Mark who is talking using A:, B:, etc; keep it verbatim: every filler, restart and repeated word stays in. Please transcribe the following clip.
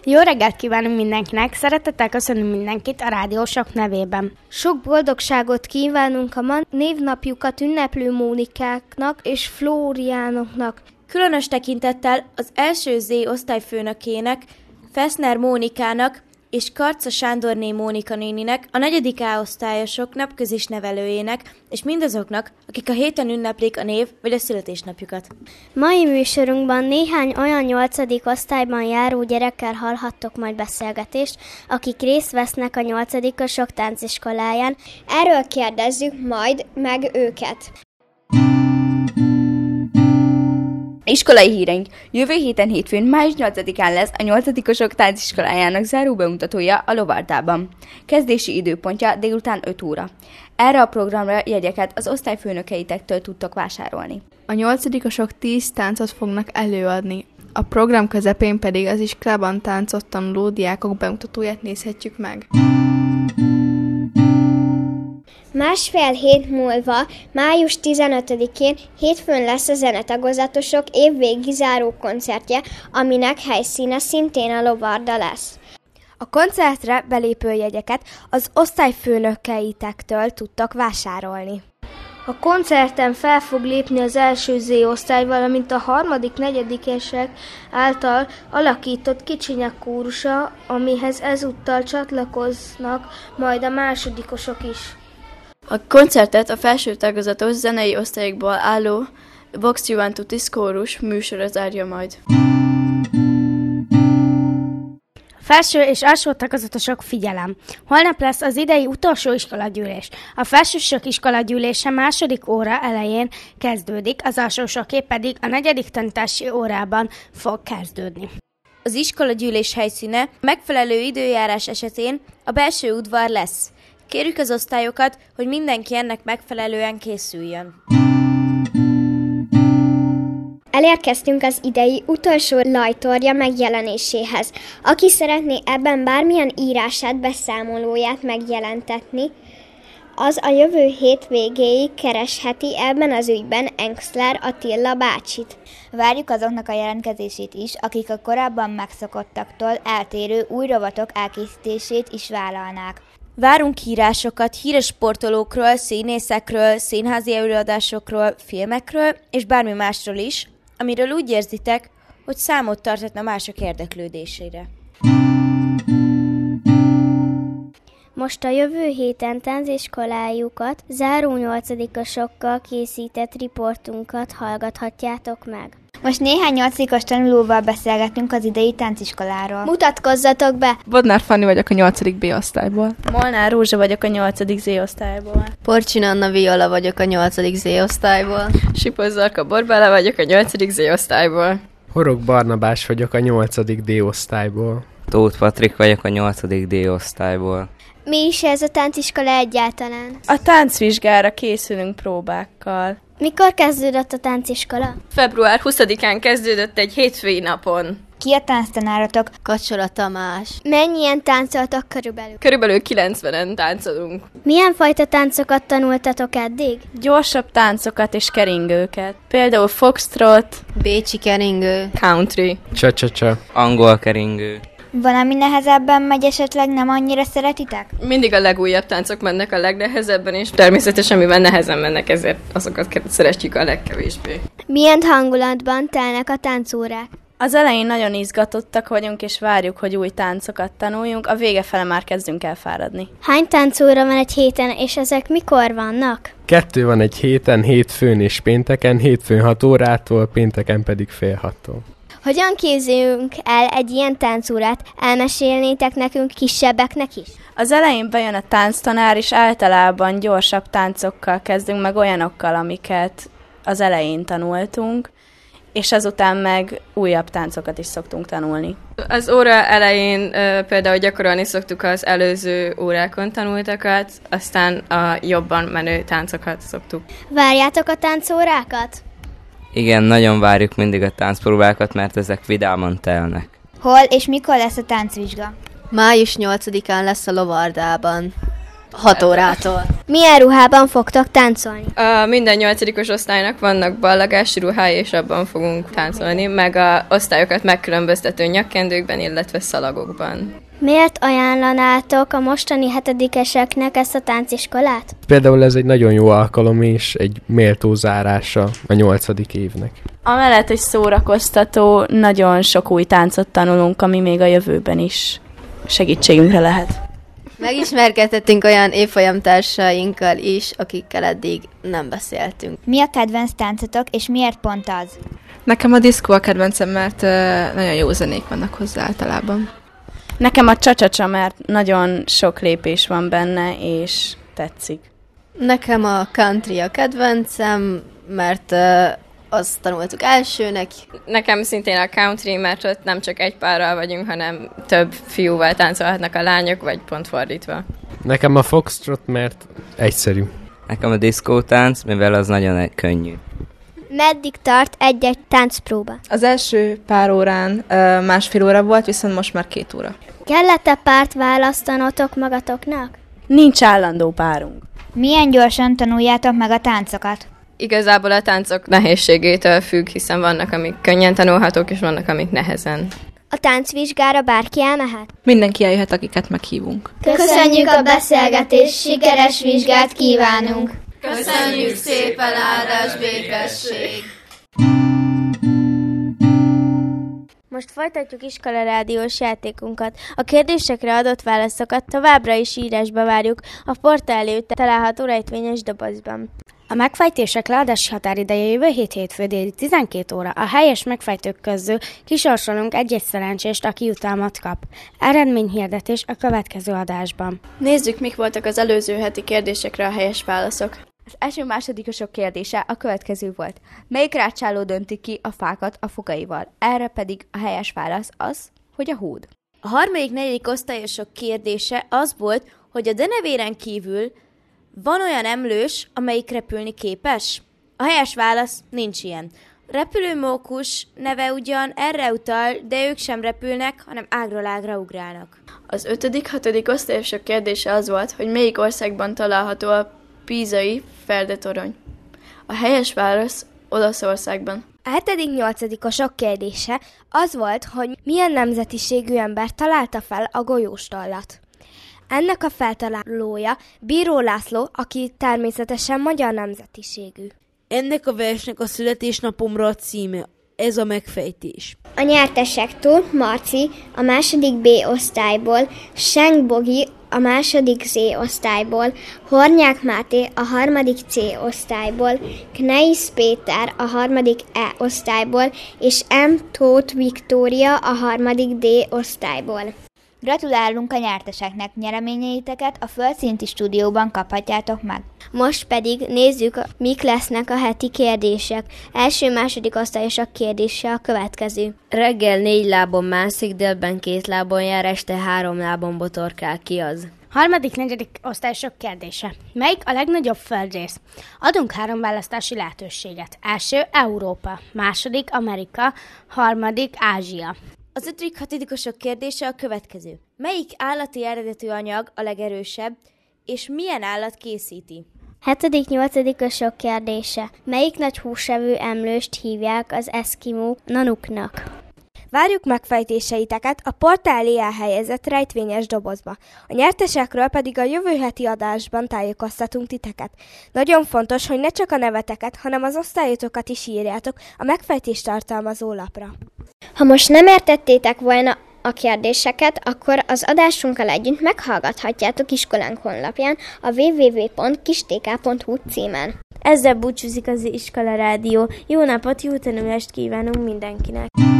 A: Jó reggelt kívánunk mindenkinek, szeretettel köszönünk mindenkit a Rádiósok nevében.
B: Sok boldogságot kívánunk a ma névnapjukat ünneplő Mónikáknak és Flóriánoknak.
C: Különös tekintettel az első Z osztályfőnökének, Feszner Mónikának és Karca Sándorné Mónika néninek, a negyedik A osztályosok napközis nevelőjének, és mindazoknak, akik a héten ünneplik a név vagy a születésnapjukat.
B: Mai műsorunkban néhány olyan nyolcadik osztályban járó gyerekkel hallhattok majd beszélgetést, akik részt vesznek a nyolcadikosok tánciskoláján. Erről kérdezzük majd meg őket.
D: Iskolai híreink. Jövő héten hétfőn, május nyolcadikán lesz a nyolcadikosok tánciskolájának záró bemutatója a Lovardában. Kezdési időpontja délután öt óra. Erre a programra jegyeket az osztályfőnökeitektől tudtok vásárolni.
E: A nyolcadikosok tíz táncot fognak előadni. A program közepén pedig az iskolában táncot tanuló diákok bemutatóját nézhetjük meg.
B: Másfél hét múlva, május tizenötödikén hétfőn lesz a zenetagozatosok évvégi záró koncertje, aminek helyszíne szintén a Lovarda lesz. A koncertre belépő jegyeket az osztályfőnökeitektől tudtak vásárolni. A koncerten fel fog lépni az első Z osztály, valamint a harmadik, negyedikesek által alakított kicsinyek kórusa, amihez ezúttal csatlakoznak majd a másodikosok is.
F: A koncertet a felső tagozatos zenei osztályokból álló Vox Juventutis kórus műsora zárja majd.
A: Felső és alsó tagozatosok, figyelem! Holnap lesz az idei utolsó iskolagyűlés. A felsősök iskolagyűlése második óra elején kezdődik, az alsósoké pedig a negyedik tanítási órában fog kezdődni.
C: Az iskolagyűlés helyszíne megfelelő időjárás esetén a belső udvar lesz. Kérjük az osztályokat, hogy mindenki ennek megfelelően készüljön.
B: Elérkeztünk az idei utolsó lajtorja megjelenéséhez. Aki szeretné ebben bármilyen írását, beszámolóját megjelentetni, az a jövő hét végéig keresheti ebben az ügyben Engszler Attila bácsit.
G: Várjuk azoknak a jelentkezését is, akik a korábban megszokottaktól eltérő új rovatok elkészítését is vállalnák.
C: Várunk írásokat híres sportolókról, színészekről, színházi előadásokról, filmekről és bármi másról is, amiről úgy érzitek, hogy számot tarthatna mások érdeklődésére.
B: Most a jövő héten tánciskolájukat záró nyolcadikosokkal készített riportunkat hallgathatjátok meg.
G: Most néhány nyolcadikos tanulóval beszélgetünk az idei tánciskoláról.
B: Mutatkozzatok be!
E: Bodnár Fanni vagyok a nyolcadik B osztályból.
F: Molnár Rózsa vagyok a nyolcadik Z osztályból.
H: Porcsin Anna Viola vagyok a nyolcadik Z osztályból.
I: Sipos Zarka Borbála vagyok a nyolcadik Z osztályból.
J: Horog Barnabás vagyok a nyolcadik D osztályból.
K: Tóth Patrik vagyok a nyolcadik D osztályból.
B: Mi is ez a tánciskola egyáltalán?
F: A táncvizsgára készülünk próbákkal.
B: Mikor kezdődött a tánciskola?
I: február huszadikán kezdődött egy hétfői napon.
G: Ki a tánctanáratok?
H: Kacsora Tamás.
B: Mennyien táncoltak körülbelül?
I: Körülbelül kilencvenen táncolunk.
B: Milyen fajta táncokat tanultatok eddig?
F: Gyorsabb táncokat és keringőket. Például foxtrot,
H: bécsi keringő,
I: country,
J: csa-csa-csa,
K: angol keringő.
G: Valami nehezebben megy, esetleg nem annyira szeretitek?
I: Mindig a legújabb táncok mennek a legnehezebben, és természetesen mivel nehezen mennek, ezért azokat szeretjük a legkevésbé.
B: Milyen hangulatban telnek a táncórák?
F: Az elején nagyon izgatottak vagyunk, és várjuk, hogy új táncokat tanuljunk, a vége fele már kezdünk elfáradni.
B: Hány táncóra van egy héten, és ezek mikor vannak?
J: Kettő van egy héten, hétfőn és pénteken, hétfőn hat órától, pénteken pedig fél hattól.
B: Hogyan képzeljünk el egy ilyen táncórát? Elmesélnétek nekünk kisebbeknek is?
F: Az elején bejön a tánctanár, és általában gyorsabb táncokkal kezdünk, meg olyanokkal, amiket az elején tanultunk, és azután meg újabb táncokat is szoktunk tanulni.
I: Az óra elején uh, például gyakorolni szoktuk az előző órákon tanultakat, aztán a jobban menő táncokat szoktuk.
B: Várjátok a táncórákat?
K: Igen, nagyon várjuk mindig a táncpróbákat, mert ezek vidáman telnek.
G: Hol és mikor lesz a táncvizsga?
H: május nyolcadikán lesz a Lovardában. hat órától.
B: Milyen ruhában fogtok táncolni?
I: A minden nyolcadikos osztálynak vannak ballagási ruhái, és abban fogunk táncolni, meg a osztályokat megkülönböztető nyakkendőkben, illetve szalagokban.
B: Miért ajánlanátok a mostani hetedikeseknek ezt a tánciskolát?
J: Például ez egy nagyon jó alkalom és egy méltó zárása a nyolcadik évnek.
F: Amellett, hogy szórakoztató, nagyon sok új táncot tanulunk, ami még a jövőben is segítségünkre lehet.
H: Megismerkedhetünk olyan évfolyamtársainkkal is, akikkel eddig nem beszéltünk.
G: Mi a kedvenc táncotok, és miért pont az?
E: Nekem a diszkó a kedvencem, mert uh, nagyon jó zenék vannak hozzá általában.
F: Nekem a csacsacsa, mert nagyon sok lépés van benne, és tetszik.
H: Nekem a country a kedvencem, mert uh, azt tanultuk elsőnek.
I: Nekem szintén a country, mert ott nem csak egy párral vagyunk, hanem több fiúval táncolhatnak a lányok, vagy pont fordítva.
J: Nekem a foxtrot, mert egyszerű.
K: Nekem a diszkótánc, mivel az nagyon könnyű.
B: Meddig tart egy-egy táncpróba?
E: Az első pár órán uh, másfél óra volt, viszont most már két óra.
B: Kellett-e párt választanotok magatoknak?
F: Nincs állandó párunk.
G: Milyen gyorsan tanuljátok meg a táncokat?
I: Igazából a táncok nehézségétől függ, hiszen vannak, amik könnyen tanulhatók, és vannak, amik nehezen.
B: A táncvizsgára bárki elmehet?
E: Mindenki eljöhet, akiket meghívunk.
B: Köszönjük a beszélgetést, sikeres vizsgát kívánunk!
H: Köszönjük szépen, áldás békesség!
A: Most folytatjuk iskolarádiós játékunkat. A kérdésekre adott válaszokat továbbra is írásba várjuk a portál előtt található rejtvényes dobozban. A megfejtések leadási határideje jövő hét hétfő déli tizenkét óra. A helyes megfejtők közül kisorsolunk egy-egy szerencsést, aki jutalmat kap. Eredményhirdetés a következő adásban.
C: Nézzük, mik voltak az előző heti kérdésekre a helyes válaszok.
D: Az első másodikosok kérdése a következő volt. Melyik rácsáló dönti ki a fákat a fogaival? Erre pedig a helyes válasz az, hogy a hód.
C: A harmadik, negyedik osztályosok kérdése az volt, hogy a denevéren kívül van olyan emlős, amelyik repülni képes? A helyes válasz nincs ilyen. Repülőmókus neve ugyan erre utal, de ők sem repülnek, hanem ágról ágra ugrálnak. Az ötödik, hatodik osztályosok kérdése az volt, hogy melyik országban található a pízai Ferdetorony. A helyes válasz Olaszországban.
A: A hetedik nyolcadikosok kérdése az volt, hogy milyen nemzetiségű ember találta fel a golyóstollat. Ennek a feltalálója Bíró László, aki természetesen magyar nemzetiségű.
L: Ennek a versnek a születésnapomra a címe. Ez a megfejtés.
B: A nyertesektől Marci a második B osztályból, Senk Bogi a második Z osztályból, Hornyák Máté a harmadik C osztályból, Kneis Péter a harmadik E osztályból, és M. Tóth Viktória a harmadik D osztályból.
G: Gratulálunk a nyerteseknek, nyereményeiteket a Földszinti stúdióban kaphatjátok meg.
B: Most pedig nézzük, mik lesznek a heti kérdések. Első-második osztályosok kérdése a következő.
H: Reggel négy lábon mászik, délben két lábon jár, este három lábon botorkál, ki az?
A: Harmadik, negyedik osztályosok kérdése. Melyik a legnagyobb földrész? Adunk három választási lehetőséget. Első, Európa. Második, Amerika. Harmadik, Ázsia.
C: Az ötödik, hatodikosok kérdése a következő. Melyik állati eredetű anyag a legerősebb, és milyen állat készíti?
B: Hetedik, nyolcadikosok kérdése. Melyik nagy húsevő emlőst hívják az eszkimó nanuknak?
A: Várjuk megfejtéseiteket a portál elé elhelyezett rejtvényes dobozba. A nyertesekről pedig a jövő heti adásban tájékoztatunk titeket. Nagyon fontos, hogy ne csak a neveteket, hanem az osztályotokat is írjátok a megfejtést tartalmazó lapra.
B: Ha most nem értettétek volna a kérdéseket, akkor az adásunkkal együtt meghallgathatjátok iskolánk honlapján a double-u double-u double-u pont kis t k pont h u címen.
A: Ezzel búcsúzik az Iskola Rádió. Jó napot, jó tanulást kívánunk mindenkinek!